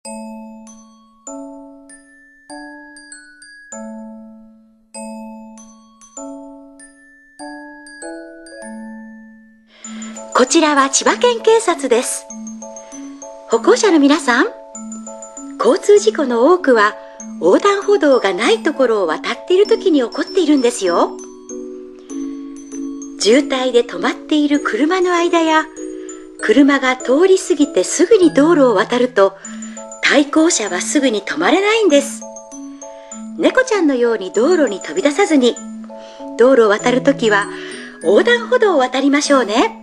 こちらは千葉県警察です。歩行者の皆さん、交通事故の多くは横断歩道がないところを渡っている時に起こっているんですよ。渋滞で止まっている車の間や、車が通り過ぎてすぐに道路を渡ると、対向車はすぐに止まれないんです。猫ちゃんのように道路に飛び出さずに、道路を渡るときは横断歩道を渡りましょうね。